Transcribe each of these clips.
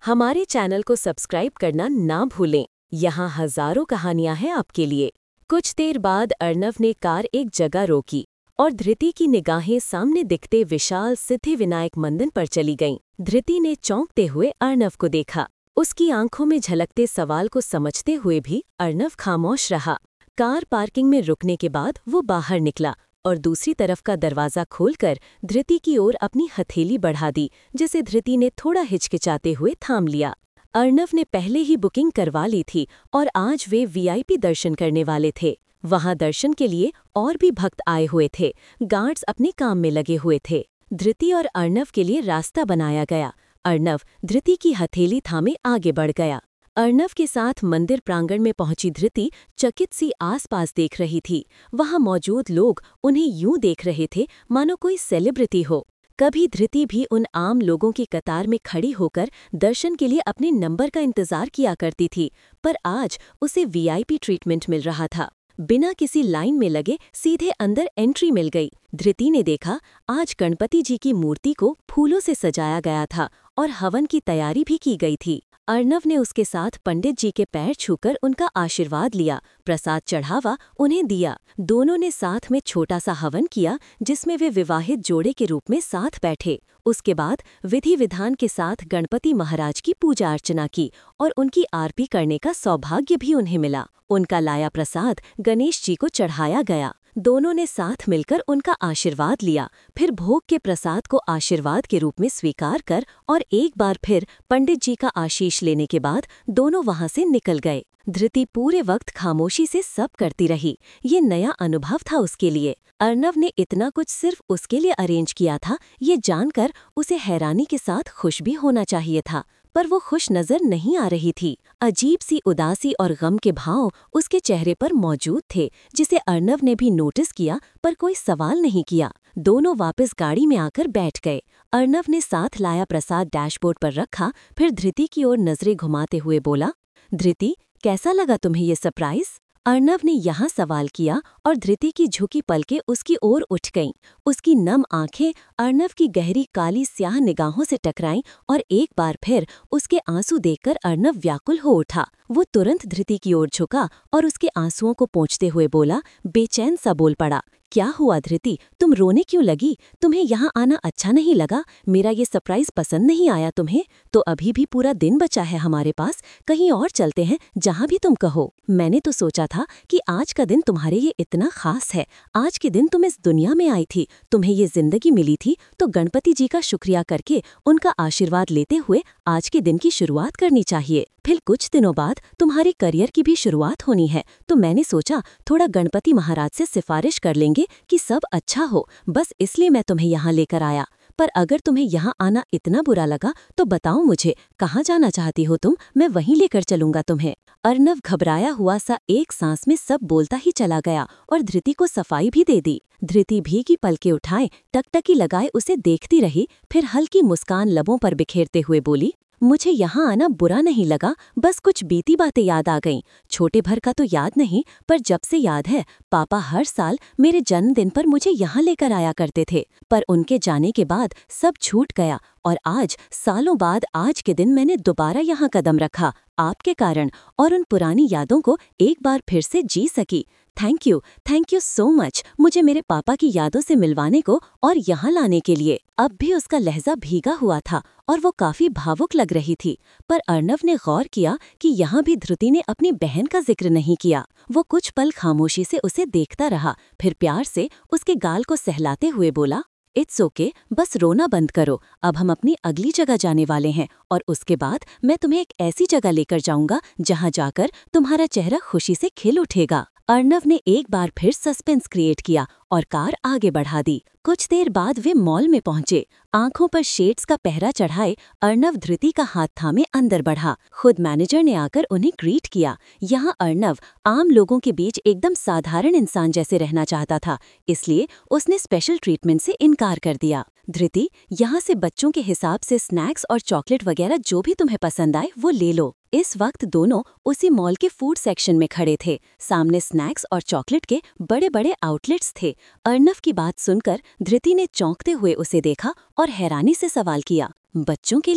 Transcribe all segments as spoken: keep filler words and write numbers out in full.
हमारे चैनल को सब्सक्राइब करना ना भूलें। यहाँ हजारों कहानियां हैं आपके लिए। कुछ देर बाद अर्णव ने कार एक जगह रोकी और धृति की निगाहें सामने दिखते विशाल सिद्धिविनायक मंदिर पर चली गईं। धृति ने चौंकते हुए अर्णव को देखा। उसकी आंखों में झलकते सवाल को समझते हुए भी अर्णव खामोश रहा। कार पार्किंग में रुकने के बाद वो बाहर निकला और दूसरी तरफ का दरवाज़ा खोलकर धृति की ओर अपनी हथेली बढ़ा दी, जिसे धृति ने थोड़ा हिचकिचाते हुए थाम लिया। अर्णव ने पहले ही बुकिंग करवा ली थी और आज वे वीआईपी दर्शन करने वाले थे। वहां दर्शन के लिए और भी भक्त आए हुए थे। गार्ड्स अपने काम में लगे हुए थे। धृति और अर्णव के लिए रास्ता बनाया गया। अर्णव धृति की हथेली थामे आगे बढ़ गया। अर्णव के साथ मंदिर प्रांगण में पहुंची धृति चकित सी आसपास देख रही थी। वहां मौजूद लोग उन्हें यूं देख रहे थे मानो कोई सेलिब्रिटी हो। कभी धृति भी उन आम लोगों की कतार में खड़ी होकर दर्शन के लिए अपने नंबर का इंतजार किया करती थी, पर आज उसे वीआईपी ट्रीटमेंट मिल रहा था। बिना किसी लाइन में लगे सीधे अंदर एंट्री मिल गई। धृति ने देखा, आज गणपति जी की मूर्ति को फूलों से सजाया गया था और हवन की तैयारी भी की गई थी। अर्णव ने उसके साथ पंडित जी के पैर छूकर उनका आशीर्वाद लिया। प्रसाद चढ़ावा उन्हें दिया। दोनों ने साथ में छोटा सा हवन किया, जिसमें वे विवाहित जोड़े के रूप में साथ बैठे। उसके बाद विधि विधान के साथ गणपति महाराज की पूजा अर्चना की और उनकी आरती करने का सौभाग्य भी उन्हें मिला। उनका लाया प्रसाद गणेश जी को चढ़ाया गया। दोनों ने साथ मिलकर उनका आशीर्वाद लिया, फिर भोग के प्रसाद को आशीर्वाद के रूप में स्वीकार कर और एक बार फिर पंडित जी का आशीष लेने के बाद दोनों वहां से निकल गए। धृति पूरे वक्त खामोशी से सब करती रही। ये नया अनुभव था उसके लिए। अर्णव ने इतना कुछ सिर्फ उसके लिए अरेंज किया था, ये जानकर उसे हैरानी के साथ खुश भी होना चाहिए था, पर वो खुश नजर नहीं आ रही थी। अजीब सी उदासी और गम के भाव उसके चेहरे पर मौजूद थे, जिसे अर्णव ने भी नोटिस किया, पर कोई सवाल नहीं किया। दोनों वापस गाड़ी में आकर बैठ गए। अर्णव ने साथ लाया प्रसाद डैशबोर्ड पर रखा, फिर धृति की ओर नजरें घुमाते हुए बोला, धृति, कैसा लगा तुम्हें ये सरप्राइज? अर्णव ने यहाँ सवाल किया और धृति की झुकी पलकें उसकी ओर उठ गईं। उसकी नम आंखें अर्णव की गहरी काली स्याह निगाहों से टकराईं और एक बार फिर उसके आंसू देखकर अर्णव व्याकुल हो उठा। वो तुरंत धृति की ओर झुका और उसके आंसुओं को पोंछते हुए बोला, बेचैन सा बोल पड़ा, क्या हुआ धृति, तुम रोने क्यों लगी? तुम्हें यहाँ आना अच्छा नहीं लगा? मेरा ये सरप्राइज पसंद नहीं आया तुम्हें? तो अभी भी पूरा दिन बचा है हमारे पास, कहीं और चलते हैं, जहाँ भी तुम कहो। मैंने तो सोचा था कि आज का दिन तुम्हारे लिए इतना खास है। आज के दिन तुम इस दुनिया में आई थी, तुम्हें ये जिंदगी मिली थी, तो गणपति जी का शुक्रिया करके उनका आशीर्वाद लेते हुए आज के दिन की शुरुआत करनी चाहिए। फिर कुछ दिनों बाद तुम्हारे करियर की भी शुरुआत होनी है, तो मैंने सोचा थोड़ा गणपति महाराज से सिफारिश कर लेंगे कि सब अच्छा हो, बस इसलिए मैं तुम्हें यहाँ लेकर आया। पर अगर तुम्हें यहाँ आना इतना बुरा लगा तो बताओ मुझे, कहाँ जाना चाहती हो तुम? मैं वहीं लेकर चलूंगा तुम्हें। अर्णव घबराया हुआ सा एक सांस में सब बोलता ही चला गया और धृति को सफाई भी दे दी। धृति भीगी पलकें उठाए टकटकी लगाए उसे देखती रही, फिर हल्की मुस्कान लबों पर बिखेरते हुए बोली, मुझे यहाँ आना बुरा नहीं लगा, बस कुछ बीती बातें याद आ गईं। छोटे भर का तो याद नहीं, पर जब से याद है, पापा हर साल मेरे जन्मदिन पर मुझे यहाँ लेकर आया करते थे, पर उनके जाने के बाद सब छूट गया और आज सालों बाद आज के दिन मैंने दोबारा यहाँ कदम रखा, आपके कारण, और उन पुरानी यादों को एक बार फिर से जी सकी। Thank you, thank you so much, मुझे मेरे पापा की यादों से मिलवाने को और यहाँ लाने के लिए। अब भी उसका लहजा भीगा हुआ था और वो काफी भावुक लग रही थी, पर अर्णव ने गौर किया कि यहाँ भी धृति ने अपनी बहन का जिक्र नहीं किया। वो कुछ पल खामोशी से उसे देखता रहा, फिर प्यार से उसके गाल को सहलाते हुए बोला, इट्स ओके, बस रोना बंद करो, अब हम अपनी अगली जगह जाने वाले हैं और उसके बाद मैं तुम्हें एक ऐसी जगह लेकर जाऊंगा जहां जाकर तुम्हारा चेहरा खुशी से खिल उठेगा। अर्णव ने एक बार फिर सस्पेंस क्रिएट किया और कार आगे बढ़ा दी। कुछ देर बाद वे मॉल में पहुंचे। आंखों पर शेड्स का पहरा चढ़ाए अर्णव धृति का हाथ थामे अंदर बढ़ा। खुद मैनेजर ने आकर उन्हें ग्रीट किया। यहाँ अर्णव आम लोगों के बीच एकदम साधारण इंसान जैसे रहना चाहता था, इसलिए उसने स्पेशल ट्रीटमेंट से इनकार कर दिया। धृति, यहाँ से बच्चों के हिसाब से स्नैक्स और चॉकलेट वगैरह जो भी तुम्हें पसंद आए वो ले लो। इस वक्त दोनों उसी मॉल के फूड सेक्शन में खड़े थे। सामने स्नैक्स और चॉकलेट के बड़े बड़े आउटलेट्स थे। अर्णव की बात सुनकर धृति ने चौंकते हुए उसे देखा और हैरानी से सवाल किया, बच्चों के लिए?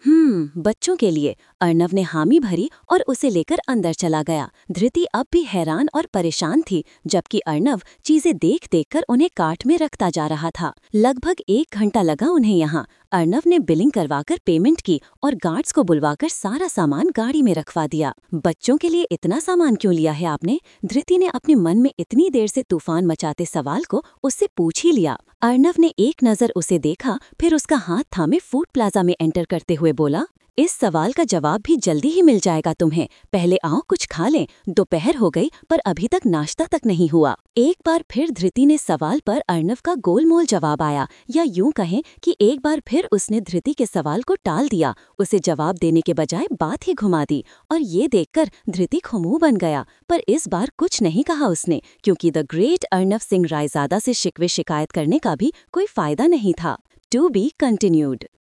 हम्म बच्चों के लिए। अर्णव ने हामी भरी और उसे लेकर अंदर चला गया। धृति अब भी हैरान और परेशान थी, जबकि अर्णव चीजें देख देख कर उन्हें कार्ट में रखता जा रहा था। लगभग एक घंटा लगा उन्हें यहाँ। अर्णव ने बिलिंग करवाकर पेमेंट की और गार्ड्स को बुलवाकर सारा सामान गाड़ी में रखवा दिया। बच्चों के लिए इतना सामान क्यों लिया है आपने? धृति ने अपने मन में इतनी देर से तूफान मचाते सवाल को उससे पूछ ही लिया। अर्णव ने एक नजर उसे देखा, फिर उसका हाथ थामे फूड प्लाजा में एंटर करते हुए बोला, इस सवाल का जवाब भी जल्दी ही मिल जाएगा तुम्हें। पहले आओ कुछ खा लें। दोपहर हो गई पर अभी तक नाश्ता तक नहीं हुआ। एक बार फिर धृति ने सवाल पर अर्णव का गोलमोल जवाब आया, या यूं कहें कि एक बार फिर उसने धृति के सवाल को टाल दिया। उसे जवाब देने के बजाय बात ही घुमा दी और ये देखकर धृति खुमू बन गया। पर इस बार कुछ नहीं कहा उसने, क्योंकि द ग्रेट अर्णव सिंह रायजादा से शिकवे शिकायत करने का भी कोई फायदा नहीं था। To be continued.